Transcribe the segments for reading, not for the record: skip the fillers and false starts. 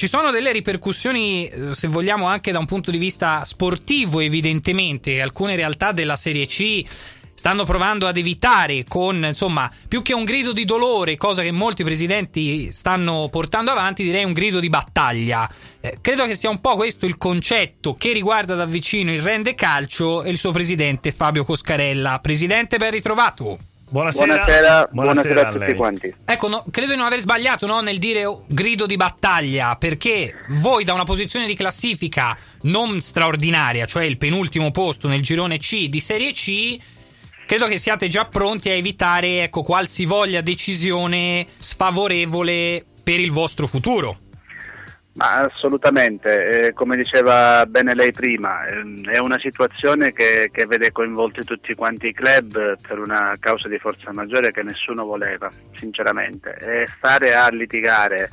Ci sono delle ripercussioni, se vogliamo, anche da un punto di vista sportivo, evidentemente. Alcune realtà della Serie C stanno provando ad evitare con, insomma, più che un grido di dolore, cosa che molti presidenti stanno portando avanti, direi un grido di battaglia. Credo che sia un po' questo il concetto che riguarda da vicino il Rende Calcio e il suo presidente Fabio Coscarella. Presidente, ben ritrovato. Buonasera a tutti quanti. Ecco, credo di non aver sbagliato, no, nel dire grido di battaglia, perché voi da una posizione di classifica non straordinaria, cioè il penultimo posto nel girone C di Serie C, credo che siate già pronti a evitare, ecco, qualsivoglia decisione sfavorevole per il vostro futuro. Ma assolutamente, come diceva bene lei prima, è una situazione che vede coinvolti tutti quanti i club per una causa di forza maggiore che nessuno voleva, sinceramente, e stare a litigare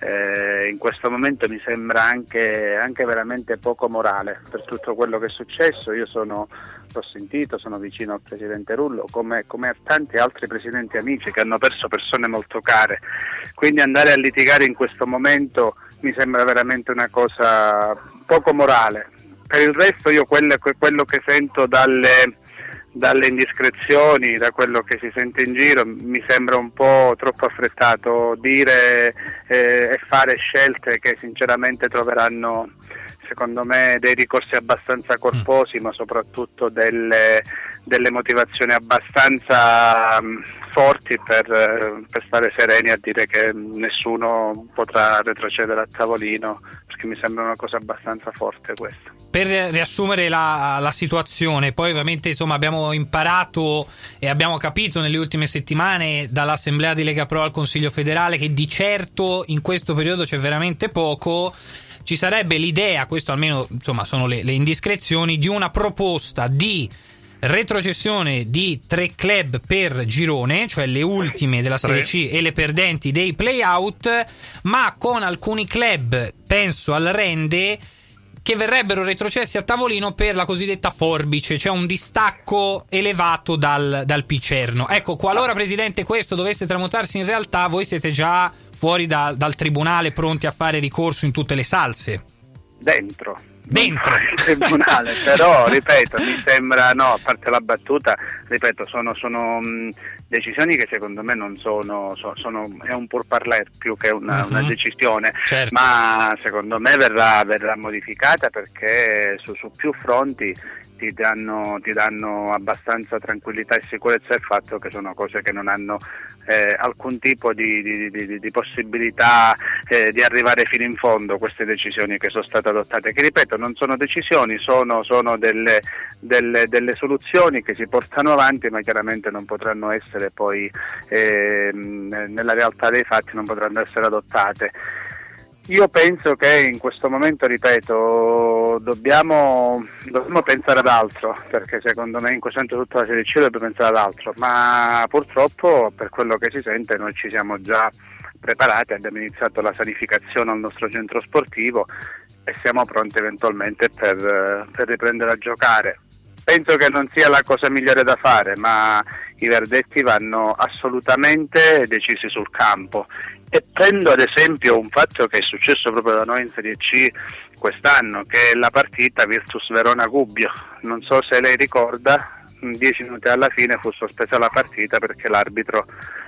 in questo momento mi sembra anche veramente poco morale per tutto quello che è successo. Io l'ho sentito, sono vicino al presidente Rullo come a tanti altri presidenti amici che hanno perso persone molto care, quindi andare a litigare in questo momento mi sembra veramente una cosa poco morale. Per il resto io quello che sento dalle indiscrezioni, da quello che si sente in giro, mi sembra un po' troppo affrettato dire e fare scelte che sinceramente troveranno, secondo me, dei ricorsi abbastanza corposi, ma soprattutto delle motivazioni abbastanza forti per stare sereni a dire che nessuno potrà retrocedere a tavolino, perché mi sembra una cosa abbastanza forte questa. Per riassumere la situazione, poi ovviamente, insomma, abbiamo imparato e abbiamo capito nelle ultime settimane dall'Assemblea di Lega Pro al Consiglio federale che di certo in questo periodo c'è veramente poco. Ci sarebbe l'idea, questo almeno, insomma, sono le indiscrezioni, di una proposta di retrocessione di 3 club per girone, cioè le ultime della Serie C e le perdenti dei play-out, ma con alcuni club, penso al Rende, che verrebbero retrocessi a tavolino per la cosiddetta forbice, cioè un distacco elevato dal Picerno. Ecco, qualora, Presidente, questo dovesse tramutarsi in realtà, voi siete già fuori dal tribunale, pronti a fare ricorso in tutte le salse? Dentro il tribunale, però ripeto, mi sembra, no, a parte la battuta, ripeto, sono decisioni che secondo me non sono è un pourparlers più che una decisione, certo. Ma secondo me verrà modificata, perché su più fronti ti danno abbastanza tranquillità e sicurezza il fatto che sono cose che non hanno alcun tipo di possibilità di arrivare fino in fondo, queste decisioni che sono state adottate, che ripeto non sono decisioni, sono delle soluzioni che si portano avanti, ma chiaramente non potranno essere poi nella realtà dei fatti non potranno essere adottate. Io penso che in questo momento, ripeto, dobbiamo pensare ad altro, perché secondo me in questo momento tutta la Serie C dovrebbe pensare ad altro, ma purtroppo per quello che si sente noi ci siamo già preparati, abbiamo iniziato la sanificazione al nostro centro sportivo e siamo pronti eventualmente per riprendere a giocare. Penso che non sia la cosa migliore da fare, ma i verdetti vanno assolutamente decisi sul campo. E prendo ad esempio un fatto che è successo proprio da noi in Serie C quest'anno, che è la partita Virtus Verona-Gubbio. Non so se lei ricorda, 10 minuti alla fine fu sospesa la partita perché l'arbitro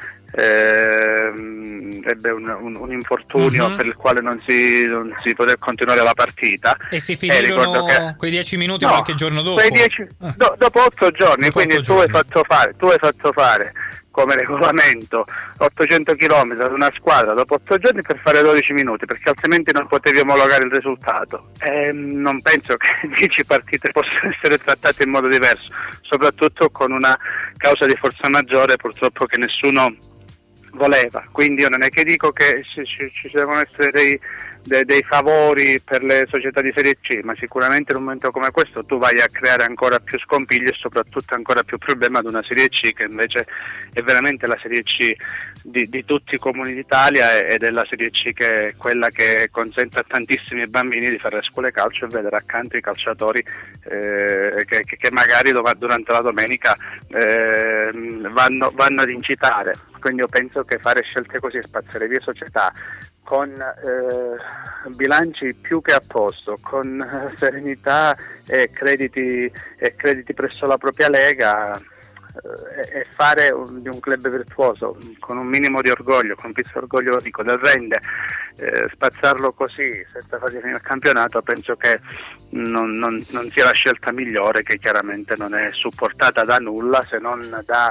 ebbe un infortunio per il quale non si poté continuare la partita. E si finirono quei 10 minuti qualche giorno dopo? Dopo 8 giorni, dopo quindi 8 tu hai fatto fare come regolamento 800 km ad una squadra dopo 8 giorni per fare 12 minuti, perché altrimenti non potevi omologare il risultato. Non penso che 10 partite possano essere trattate in modo diverso, soprattutto con una causa di forza maggiore purtroppo che nessuno voleva. Quindi io non è che dico che ci devono essere dei favori per le società di Serie C, ma sicuramente in un momento come questo tu vai a creare ancora più scompiglio e soprattutto ancora più problema ad una Serie C che invece è veramente la Serie C di tutti i comuni d'Italia, ed è la Serie C che è quella che consente a tantissimi bambini di fare le scuole calcio e vedere accanto i calciatori che magari durante la domenica vanno ad incitare. Quindi io penso che fare scelte così e spazzare via società con bilanci più che a posto, con serenità e crediti presso la propria lega, e fare di un club virtuoso con un minimo di orgoglio, con un pizzo di orgoglio dico del rende, spazzarlo così senza fargli finire il campionato, penso che non sia la scelta migliore, che chiaramente non è supportata da nulla se non da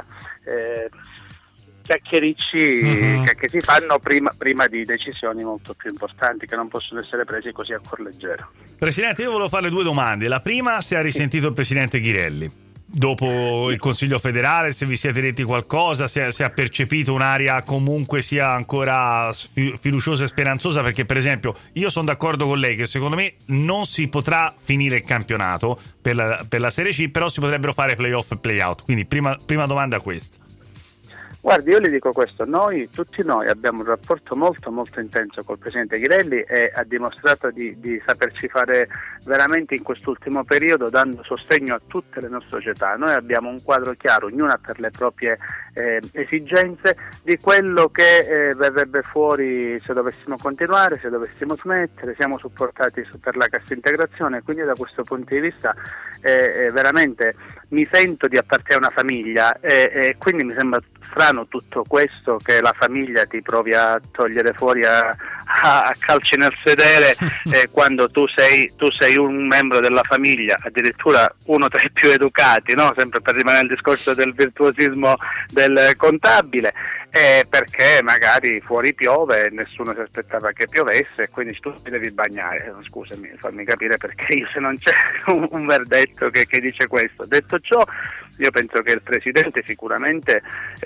chiacchiericci che si fanno prima di decisioni molto più importanti, che non possono essere presi così a cuor leggero. Presidente, io volevo farle 2 domande. La prima, se ha risentito il presidente Ghirelli dopo il Consiglio federale, se vi siete detti qualcosa, se ha percepito un'aria comunque sia ancora fiduciosa e speranzosa, perché per esempio io sono d'accordo con lei che secondo me non si potrà finire il campionato per la Serie C, però si potrebbero fare playoff e playout, quindi prima domanda questa. Guardi, io le dico questo, tutti noi abbiamo un rapporto molto molto intenso col Presidente Ghirelli, e ha dimostrato di saperci fare veramente in quest'ultimo periodo, dando sostegno a tutte le nostre società. Noi abbiamo un quadro chiaro, ognuna per le proprie esigenze, di quello che verrebbe fuori se dovessimo continuare, se dovessimo smettere. Siamo supportati per la cassa integrazione, quindi da questo punto di vista veramente mi sento di appartenere a una famiglia, e quindi mi sembra strano tutto questo, che la famiglia ti provi a togliere fuori a calci nel sedere quando tu sei un membro della famiglia, addirittura uno tra i più educati, no? Sempre per rimanere al discorso del virtuosismo del contabile, perché magari fuori piove e nessuno si aspettava che piovesse, e quindi tu ti devi bagnare. Scusami, fammi capire perché io, se non c'è un verdetto che dice questo. Detto ciò, io penso che il Presidente sicuramente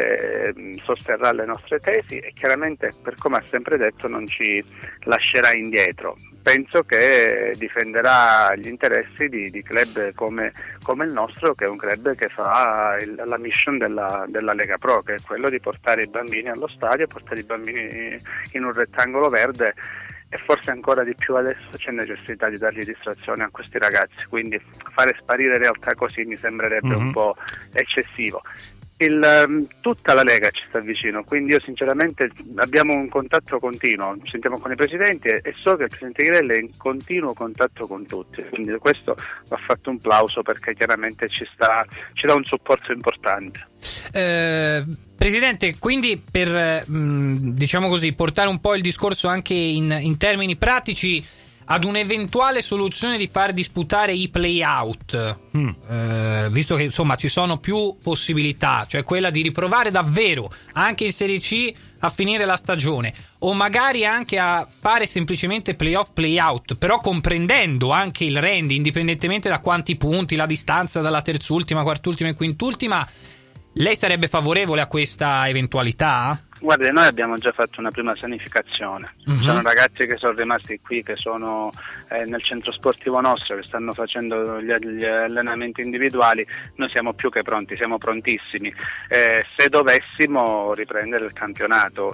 sosterrà le nostre tesi, e chiaramente, per come ha sempre detto, non ci lascerà indietro. Penso che difenderà gli interessi di club come il nostro, che è un club che fa la mission della Lega Pro, che è quello di portare i bambini allo stadio, portare i bambini in un rettangolo verde, e forse ancora di più adesso c'è necessità di dargli distrazione a questi ragazzi, quindi fare sparire realtà così mi sembrerebbe un po' eccessivo. Tutta la Lega ci sta vicino, quindi io sinceramente abbiamo un contatto continuo, sentiamo con i presidenti, e so che il Presidente Ghirelli è in continuo contatto con tutti, quindi questo va fatto un plauso, perché chiaramente ci dà un supporto importante. Presidente, quindi per diciamo così, portare un po' il discorso anche in termini pratici, ad un'eventuale soluzione di far disputare i play-out, visto che insomma ci sono più possibilità, cioè quella di riprovare davvero anche in Serie C a finire la stagione, o magari anche a fare semplicemente play-off, play-out, però comprendendo anche il rende, indipendentemente da quanti punti, la distanza dalla terzultima, quartultima e quintultima, lei sarebbe favorevole a questa eventualità? Guardi, noi abbiamo già fatto una prima sanificazione, sono ragazzi che sono rimasti qui, che sono nel centro sportivo nostro, che stanno facendo gli allenamenti individuali. Noi siamo più che pronti, siamo prontissimi. Se dovessimo riprendere il campionato,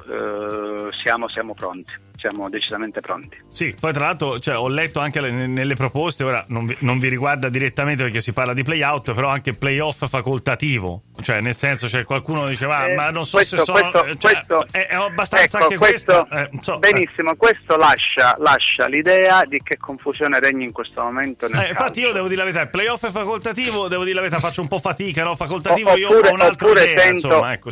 siamo pronti. Siamo decisamente pronti. Sì, poi tra l'altro ho letto anche nelle proposte, ora non vi riguarda direttamente perché si parla di play-out, però anche play-off facoltativo, cioè nel senso qualcuno diceva ma non so se sono... questo è abbastanza, ecco, anche questo... benissimo, questo lascia l'idea di che confusione regni in questo momento nel infatti calcio. io devo dire la verità, il play-off è facoltativo, devo dire la verità, faccio un po' fatica, no? Facoltativo io ho un'altra idea, insomma, ecco,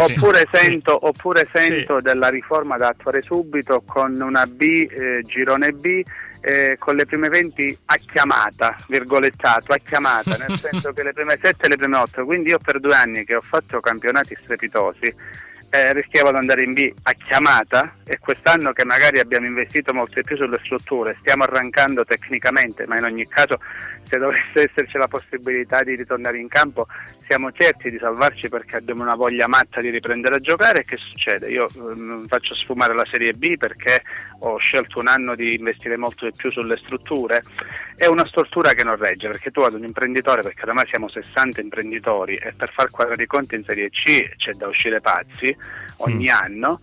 oppure sento della riforma da attuare subito, con una B, girone B, con le prime 20 a chiamata, virgolettato, a chiamata, nel senso che le prime 7 e le prime 8, quindi io per 2 anni che ho fatto campionati strepitosi, rischiavo di andare in B a chiamata, e quest'anno che magari abbiamo investito molto di più sulle strutture, stiamo arrancando tecnicamente, ma in ogni caso se dovesse esserci la possibilità di ritornare in campo siamo certi di salvarci, perché abbiamo una voglia matta di riprendere a giocare. E che succede? Io faccio sfumare la Serie B perché ho scelto un anno di investire molto di più sulle strutture. È una stortura che non regge, perché tu ad un imprenditore, perché ormai siamo 60 imprenditori, e per far quadrare i conti in Serie C c'è da uscire pazzi ogni anno,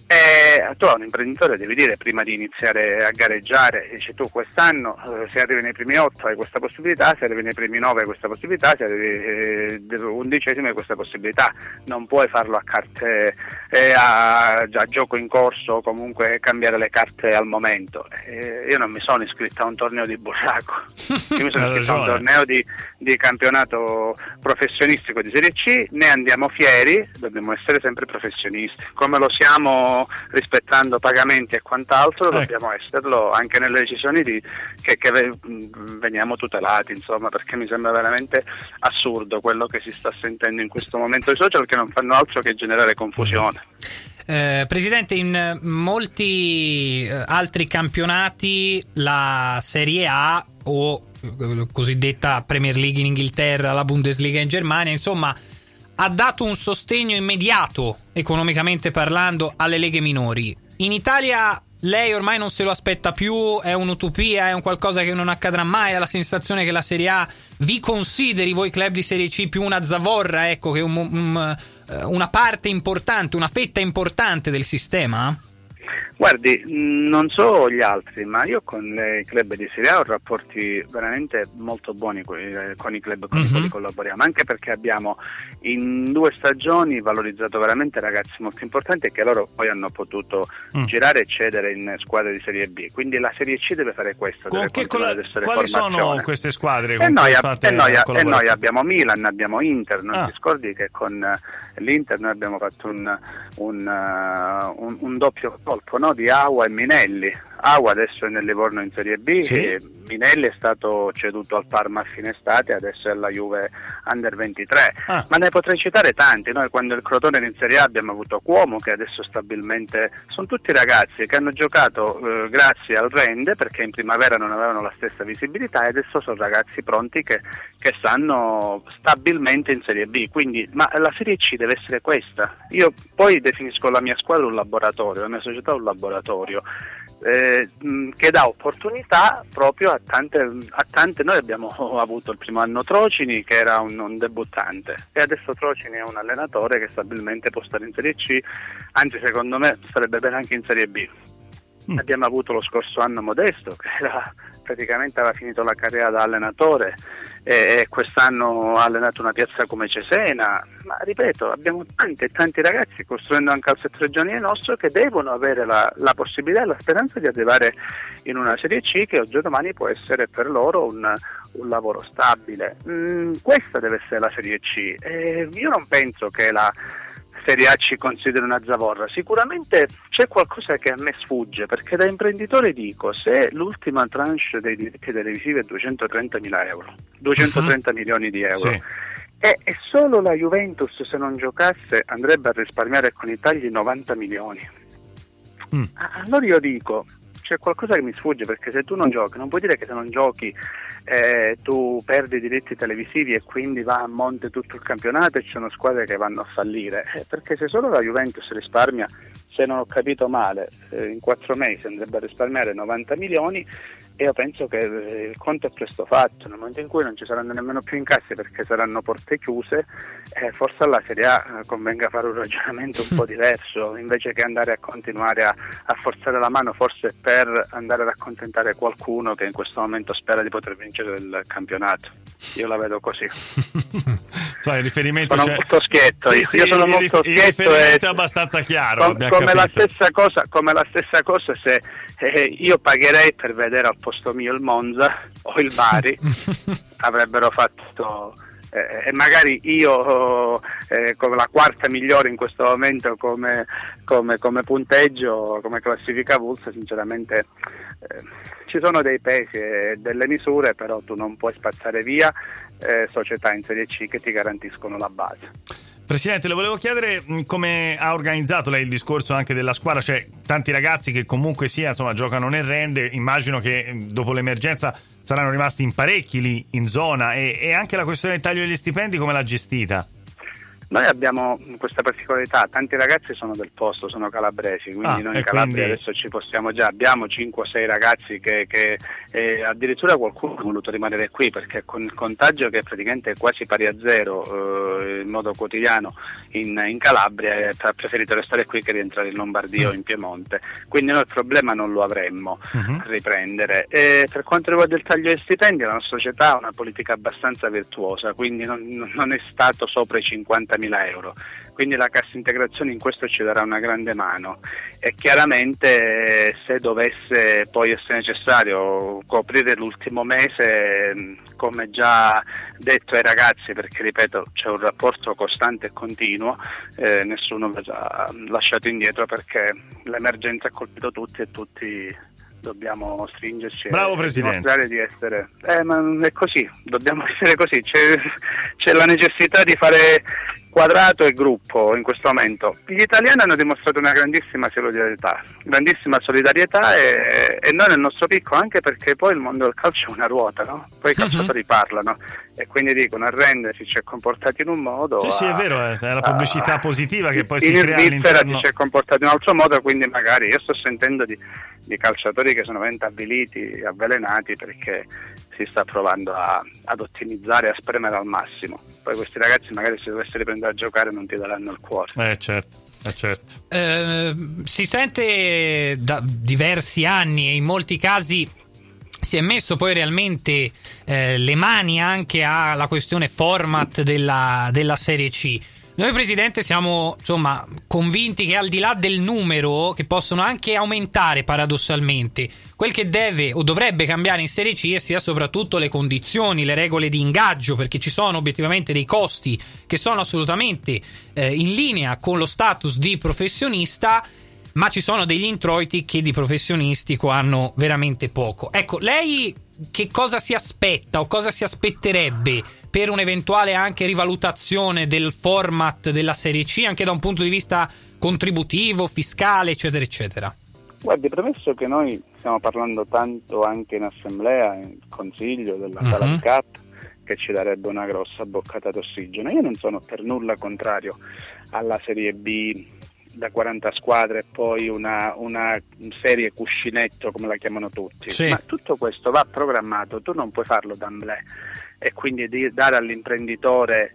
Tu a un imprenditore devi dire prima di iniziare a gareggiare, dici tu quest'anno se arrivi nei primi 8 hai questa possibilità, se arrivi nei primi 9 hai questa possibilità, se arrivi 11 hai questa possibilità, non puoi farlo a carte a gioco in corso o comunque cambiare le carte al momento. Io non mi sono iscritto a un torneo di burraco, io mi sono iscritto a un torneo di campionato professionistico di Serie C, ne andiamo fieri, dobbiamo essere sempre professionisti, come lo siamo rispettando pagamenti e quant'altro, dobbiamo esserlo anche nelle decisioni che veniamo tutelati, insomma, perché mi sembra veramente assurdo quello che si sta sentendo in questo momento i social, che non fanno altro che generare confusione. Presidente, in molti altri campionati la Serie A o cosiddetta Premier League in Inghilterra, la Bundesliga in Germania, insomma, ha dato un sostegno immediato, economicamente parlando, alle leghe minori. In Italia lei ormai non se lo aspetta più, è un'utopia, è un qualcosa che non accadrà mai, ha la sensazione che la Serie A vi consideri, voi club di Serie C, più una zavorra, ecco, che una parte importante, una fetta importante del sistema? Guardi, non so gli altri, ma io con i club di Serie A ho rapporti veramente molto buoni con i club con i quali collaboriamo, anche perché abbiamo in 2 stagioni valorizzato veramente ragazzi molto importanti che loro poi hanno potuto girare e cedere in squadre di Serie B, quindi la Serie C deve fare questo. Quali sono queste squadre? E noi abbiamo Milan, abbiamo Inter, non ti scordi che con l'Inter noi abbiamo fatto un doppio colpo, no? Di Aua e Minelli. Aua adesso è nel Livorno in Serie B, sì. E Minelli è stato ceduto al Parma a fine estate, adesso è alla Juve Under 23. Ma ne potrei citare tanti. Noi quando il Crotone era in Serie A abbiamo avuto Cuomo, che adesso stabilmente sono tutti ragazzi che hanno giocato grazie al Rende, perché in primavera non avevano la stessa visibilità, e adesso sono ragazzi pronti che stanno stabilmente in Serie B. Quindi, ma la Serie C deve essere questa. Io poi definisco la mia squadra un laboratorio, la mia società un laboratorio. Che dà opportunità proprio a tante. Noi abbiamo avuto il primo anno Trocini, che era un debuttante, e adesso Trocini è un allenatore che stabilmente può stare in Serie C, anzi secondo me starebbe bene anche in Serie B. Abbiamo avuto lo scorso anno Modesto, che praticamente aveva finito la carriera da allenatore e quest'anno ha allenato una piazza come Cesena, ma ripeto, abbiamo tanti ragazzi, costruendo anche al settore giovanile nostro, che devono avere la possibilità e la speranza di arrivare in una Serie C che oggi o domani può essere per loro un lavoro stabile. Questa deve essere la Serie C. Io non penso che la Serie A ci considera una zavorra, sicuramente c'è qualcosa che a me sfugge, perché da imprenditore dico, se l'ultima tranche dei diritti televisivi è 230.000 euro, 230 milioni di euro, sì. E solo la Juventus, se non giocasse, andrebbe a risparmiare con i tagli 90 milioni. Allora io dico, c'è qualcosa che mi sfugge, perché se tu non giochi, non puoi dire che se non giochi tu perdi i diritti televisivi e quindi va a monte tutto il campionato e ci sono squadre che vanno a fallire, perché se solo la Juventus risparmia, se non ho capito male, in 4 mesi andrebbe a risparmiare 90 milioni, e io penso che il conto è presto fatto. Nel momento in cui non ci saranno nemmeno più incassi perché saranno porte chiuse, forse alla Serie A convenga fare un ragionamento un po' diverso, invece che andare a continuare a forzare la mano, forse per andare ad accontentare qualcuno che in questo momento spera di poter vincere il campionato. Io la vedo così. Il riferimento sono molto schietto, io sono molto schietto, il riferimento è abbastanza chiaro, come la stessa cosa se io pagherei per vedere al posto mio il Monza o il Bari, avrebbero fatto e magari io come la quarta migliore in questo momento come punteggio, come classifica Vulsa, sinceramente ci sono dei pesi e delle misure, però tu non puoi spazzare via società in Serie C che ti garantiscono la base. Presidente, le volevo chiedere come ha organizzato lei il discorso anche della squadra, cioè tanti ragazzi che comunque sia, insomma, giocano nel Rende, immagino che dopo l'emergenza saranno rimasti in parecchi lì in zona, e anche la questione del taglio degli stipendi come l'ha gestita? Noi abbiamo questa particolarità, tanti ragazzi sono del posto, sono calabresi, quindi noi in Calabria adesso ci possiamo già, abbiamo 5 o 6 ragazzi che addirittura qualcuno ha voluto rimanere qui perché con il contagio che è praticamente quasi pari a zero in modo quotidiano in Calabria ha preferito restare qui che rientrare in Lombardia o in Piemonte, quindi noi il problema non lo avremmo a riprendere. E per quanto riguarda il taglio dei stipendi, la nostra società ha una politica abbastanza virtuosa, quindi non è stato sopra i 50.000 euro, quindi la cassa integrazione in questo ci darà una grande mano e chiaramente se dovesse poi essere necessario coprire l'ultimo mese, come già detto ai ragazzi, perché ripeto c'è un rapporto costante e continuo, nessuno verrà lasciato indietro perché l'emergenza ha colpito tutti e tutti dobbiamo stringerci. Bravo e Presidente. dimostrare di essere ma è così, dobbiamo essere così, c'è la necessità di fare quadrato e gruppo in questo momento. Gli italiani hanno dimostrato una grandissima solidarietà e noi nel nostro picco, anche perché poi il mondo del calcio è una ruota, no? Poi i calciatori parlano e quindi dicono arrendersi, ci è comportati in un modo. Sì, è vero, è la pubblicità positiva che poi si crea in Svizzera all'interno. ci è comportato in un altro modo, quindi magari io sto sentendo di calciatori che sono veramente avviliti, avvelenati perché si sta provando ad ottimizzare, a spremere al massimo. Poi questi ragazzi magari se dovessero riprendere a giocare non ti daranno il cuore. Certo. Si sente da diversi anni e in molti casi si è messo poi realmente le mani anche alla questione format della Serie C. Noi, Presidente, siamo insomma convinti che al di là del numero, che possono anche aumentare paradossalmente, quel che deve o dovrebbe cambiare in Serie C sia soprattutto le condizioni, le regole di ingaggio, perché ci sono obiettivamente dei costi che sono assolutamente in linea con lo status di professionista, ma ci sono degli introiti che di professionistico hanno veramente poco. Ecco, lei che cosa si aspetta o cosa si aspetterebbe per un'eventuale anche rivalutazione del format della Serie C, anche da un punto di vista contributivo, fiscale, eccetera, eccetera? Guardi, premesso che noi stiamo parlando tanto anche in assemblea, in consiglio della Salary Cup, che ci darebbe una grossa boccata d'ossigeno, io non sono per nulla contrario alla Serie B da 40 squadre e poi una serie cuscinetto come la chiamano tutti, sì. Ma tutto questo va programmato, tu non puoi farlo d'emblée e quindi di dare all'imprenditore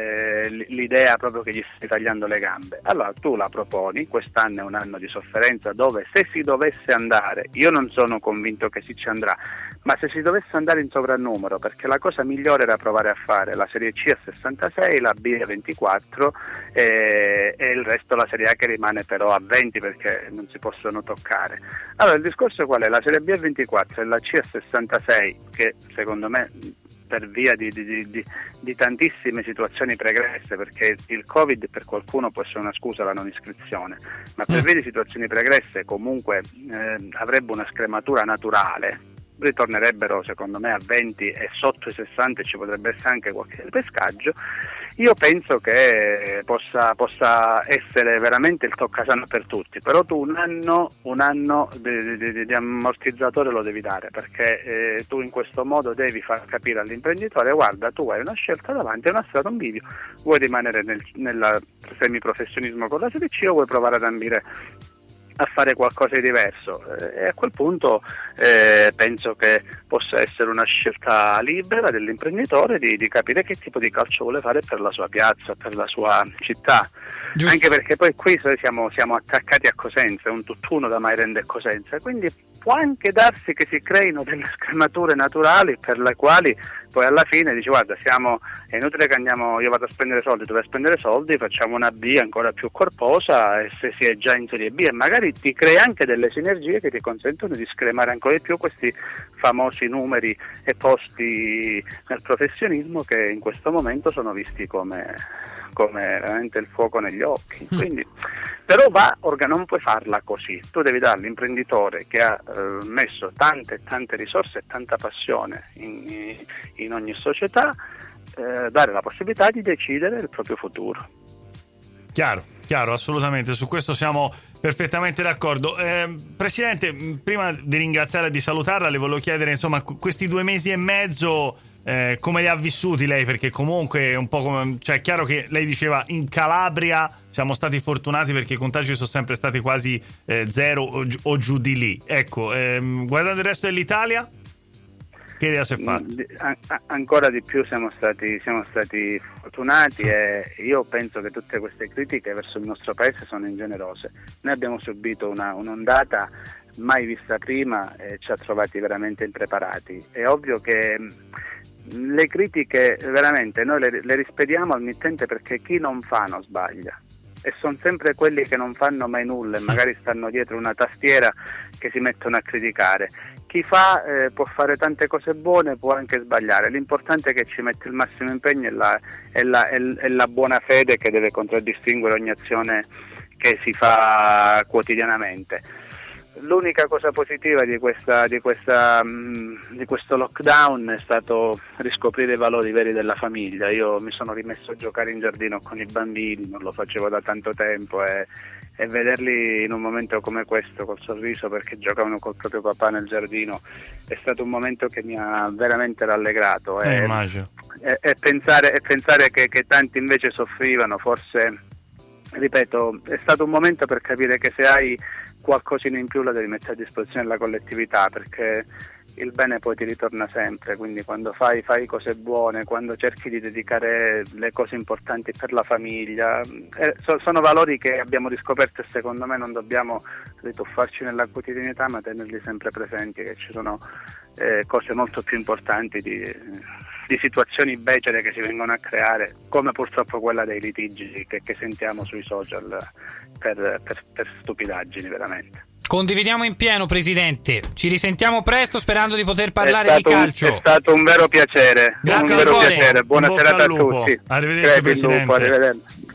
l'idea proprio che gli stai tagliando le gambe. Allora tu la proponi, quest'anno è un anno di sofferenza dove se si dovesse andare, io non sono convinto che si ci andrà, ma se si dovesse andare in sovrannumero, perché la cosa migliore era provare a fare la Serie C a 66, la B a 24 e il resto la Serie A che rimane però a 20 perché non si possono toccare. Allora il discorso qual è? La Serie B a 24 e la C a 66, che secondo me per via di tantissime situazioni pregresse, perché il Covid per qualcuno può essere una scusa la non iscrizione, ma per via di situazioni pregresse comunque avrebbe una scrematura naturale, ritornerebbero secondo me a 20 e sotto i 60 ci potrebbe essere anche qualche pescaggio. Io penso che possa essere veramente il toccasana per tutti, però tu un anno di ammortizzatore lo devi dare, perché tu in questo modo devi far capire all'imprenditore: guarda, tu hai una scelta davanti, è una strada, un bivio, vuoi rimanere nel semiprofessionismo con la Serie C o vuoi provare ad ambire a fare qualcosa di diverso, e a quel punto penso che possa essere una scelta libera dell'imprenditore di capire che tipo di calcio vuole fare per la sua piazza, per la sua città. Giusto. Anche perché poi qui siamo attaccati a Cosenza, è un tutt'uno da Mairende e Cosenza, quindi può anche darsi che si creino delle scremature naturali per le quali poi alla fine dici: guarda, è inutile che io vado a spendere soldi, tu vai a spendere soldi, facciamo una B ancora più corposa, e se si è già in Serie B, e magari ti crei anche delle sinergie che ti consentono di scremare ancora di più questi famosi numeri e posti nel professionismo che in questo momento sono visti come veramente il fuoco negli occhi. Quindi, però non puoi farla così, tu devi dare all'imprenditore che ha messo tante risorse e tanta passione in ogni società, dare la possibilità di decidere il proprio futuro. Chiaro, assolutamente, su questo siamo perfettamente d'accordo. Presidente, prima di ringraziarla e di salutarla, le volevo chiedere, insomma, questi 2 mesi e mezzo come li ha vissuti lei? Perché comunque un po' come, cioè, è chiaro che lei diceva in Calabria siamo stati fortunati perché i contagi sono sempre stati quasi zero o giù di lì. Ecco, guardando il resto dell'Italia, che idea si è fatta? Ancora di più siamo stati fortunati, e io penso che tutte queste critiche verso il nostro paese sono ingenerose. Noi abbiamo subito un'ondata mai vista prima e ci ha trovati veramente impreparati. È ovvio che le critiche veramente noi le rispediamo al mittente, perché chi non fa non sbaglia, e sono sempre quelli che non fanno mai nulla e magari stanno dietro una tastiera che si mettono a criticare. Chi fa può fare tante cose buone, può anche sbagliare, l'importante è che ci mette il massimo impegno e la buona fede che deve contraddistinguere ogni azione che si fa quotidianamente. L'unica cosa positiva di questo lockdown è stato riscoprire i valori veri della famiglia. Io mi sono rimesso a giocare in giardino con i bambini, non lo facevo da tanto tempo, e vederli in un momento come questo col sorriso perché giocavano col proprio papà nel giardino è stato un momento che mi ha veramente rallegrato, e pensare che tanti invece soffrivano. Forse, ripeto, è stato un momento per capire che se hai qualcosina in più la devi mettere a disposizione della collettività, perché il bene poi ti ritorna sempre. Quindi quando fai cose buone, quando cerchi di dedicare le cose importanti per la famiglia, sono valori che abbiamo riscoperto, e secondo me non dobbiamo rituffarci nella quotidianità, ma tenerli sempre presenti, che ci sono cose molto più importanti di situazioni becere che si vengono a creare, come purtroppo quella dei litigi che sentiamo sui social per stupidaggini veramente. Condividiamo in pieno, Presidente. Ci risentiamo presto, sperando di poter parlare di calcio. È stato un vero piacere. Grazie Buona serata a tutti. Arrivederci, Presidente. Arrivederci.